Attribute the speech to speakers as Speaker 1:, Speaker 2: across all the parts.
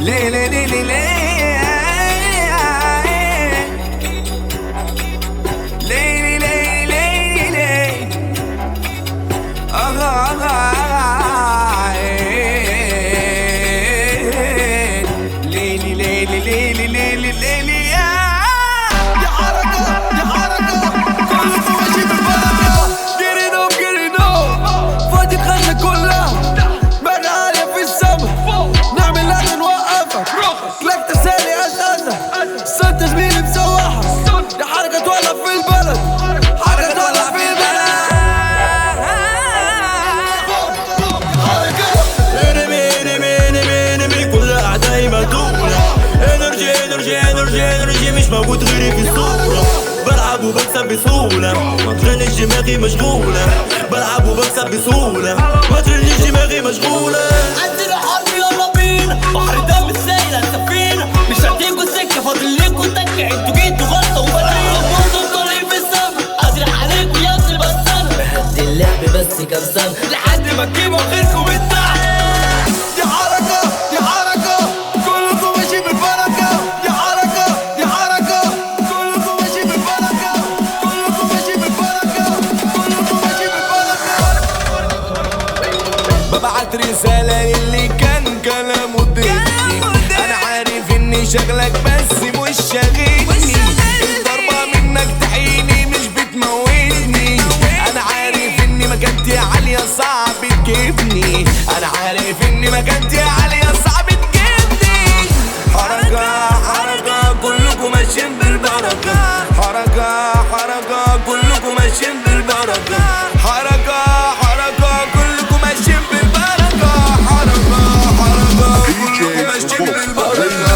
Speaker 1: ليه ليه ليه ليه ليه ليه ليه ليه ليه ليلي ليلي ليلي ليلي ليلي يا حركة يا حركة كلكم ماشي بالبركة. جرينو جرينو فاضي الخشة كلها مرة عالية في السما نعمل لازم نوقفك لك تسالي أساسا صوت زميلي مسوحة. يا حركة تولع في البلد حركة تولع في البلد.
Speaker 2: انرجي مش موجود غيري في الصورة. بلعب وبكسب بسهولة ما تخليش دماغي مشغولة. بلعب وبكسب بسهولة ما تخليش دماغي مشغولة.
Speaker 3: عندنا حرب يلا بينا بحر دم السايلة السفينة مش هتيجوا السكة فاضل ليكوا تكة. انتوا جيتوا غلطة وبلاقيكوا برضه طالعين في السما قادر عليكوا يا ابني بس انا بهدي اللعب بس كام سنة لحد ما تجيبوا غيركم التحت.
Speaker 1: يا حركة يا حركة كلكم ماشي بالبركة. يا حركة يا حركة كلكم ماشي بالبركة. كلكم ماشي بالبركة. كلكم ماشي بالبركة. ببعت رسالة للي كان كلامه ضدي. أنا عارف إني شغلك بس مش شاغلني. الضربة منك تحيني مش بتموتني. أنا عارف إني مكانتي عالية صعب تجيبني. أنا عارف إني مكانتي عالية صعب تجيبني. حركة حركة كلكم ماشيين بالبركة. حركة حركة كلكم ماشيين بالبركة. حركة حركة كلكم ماشيين بالبركة. حركة حركة كلكم ماشيين بالبركة.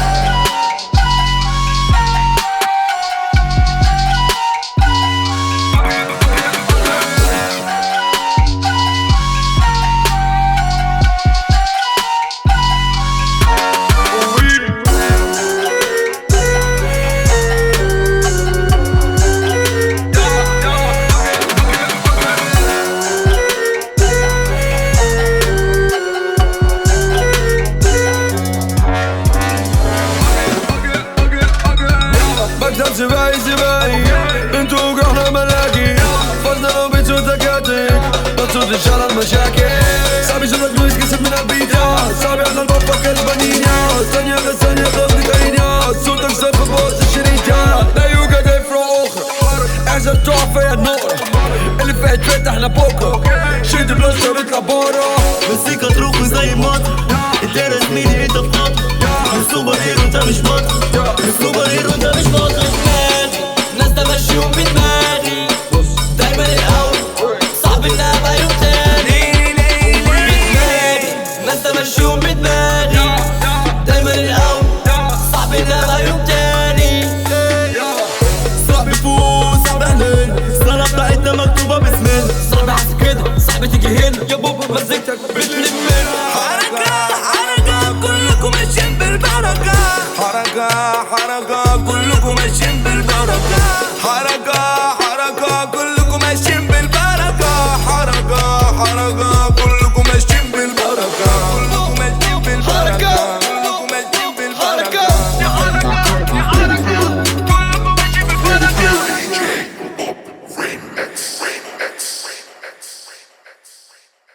Speaker 1: بكسب زباي انتو وقعنا ملاقي فزنا لو بيتو تكاتك بتصوت الشارع المشاكل. صعب يشوفك لويس كسب من البيتا صعب على البابا البنينيا ثانية لثانية غضك عينيا صوتك سيف بوس الشريكة لا يوجد افرا اخرى. اعزل تحفة يا النور اللي فات فتحنا بكرة شد بلاستر اطلع برا.
Speaker 2: مسيكة تروح زي المطر انت يا زميلي انت في خطر. السوبر هيرو انت مش بطل. السوبر هيرو انت مش بطل.
Speaker 3: ناس ده ماشيهم بدماغي دايما الاول صعب انها بقى يوم تاني. ناس ده ماشيهم بدماغي دايما الاول صعب انها بقى يوم تاني.
Speaker 2: صعب يفوز صعب هنين السنة بتاعتنا مكتوبة باسمنا.
Speaker 3: صعب احس كده صعب تيجي هنا يا بابا مزجتك بتلم